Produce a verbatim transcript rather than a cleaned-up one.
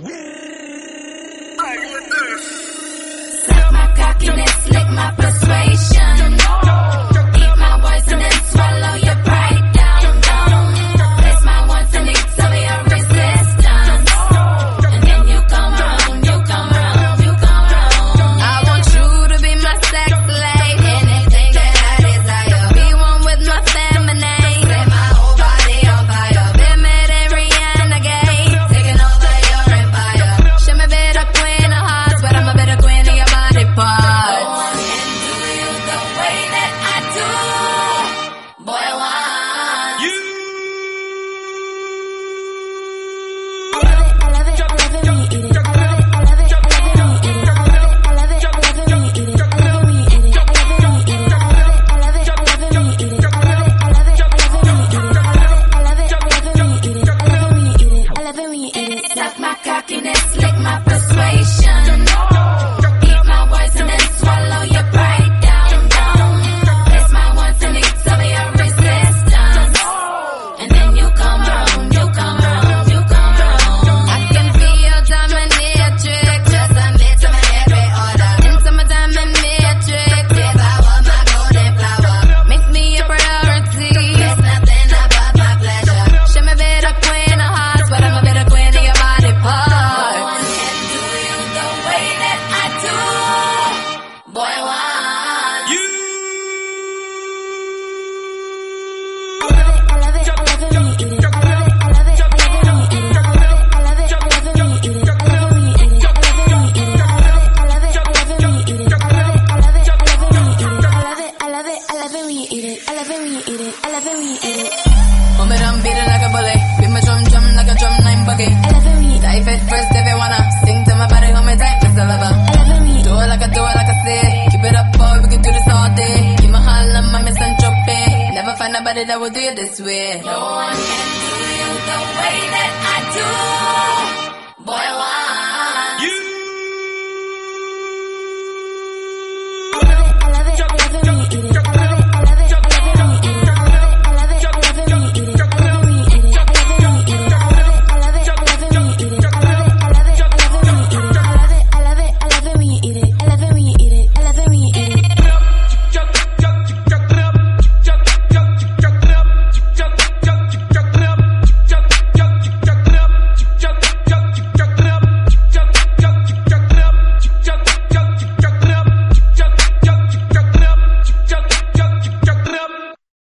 Suck my cockiness, lick my persuasion. Eat my words and then swallow your pride down, down. Place my wants and needs of your resistance. And then you come around, you come around, you come around. I want you to be my sex slave. Anything that I desire. Be one with my feminine. Set my whole body on fire. Been mad at Rihanna gay. Taking over your empire. Show me better queen of hearts, but I'm a better queen of your body part. No one can do you the way that I do. Boy, why? You. I love it, I love it, I love it when you eat it. I love it, I love it, I love it when you eat it. I love it, I love it, I love it when you eat it. I love it when you eat it. I love it when you eat it. I love it, I love it, I love it when you eat it. I love it, I love it, I love it when you eat it. I love it, I love it, I love it when you eat it. I love it when you eat it. I love it when you eat it. Suck my cockiness, lick my persuasion. Eat my words and then swallow your pride down, down. Place my wants and needs of your resistance. And then you come around, you come around, you come around. I can feel your dominatrix. Just admit to my every order. Into my diamond matrix. Devour my golden flower. Make me a priority. There's nothing above my pleasure. Show me better queen of hearts, but I'm a better queen of your body part. No one can do you the way that I do. Boy, why? You. I love it, I love it, I love it when you eat it. I love it, I love it, I love it when you eat it. I love it, I love it, I love it when you eat it. I love it when you eat it. I love it when you eat it. I love it, I love it, I love it when you eat it. I love it, I love it, I love it when you eat it. I love it, I love it, I love it when you eat it. I love it when you eat it. I love it when you eat it. Hold me down, beat it like a bully. Beat my drum, drum like a drum nine buggy. I love it when you eat it. Dive it first if you wanna. Sing to my body, hold me tight, Mister Lover. I love it when you eat Do it like I do it like I say. Keep it up, boy, we can do this all day. Keep my heart on my Miss Entropy. Never find nobody that will do it this way. No one can do you the way that I do. Boy, why?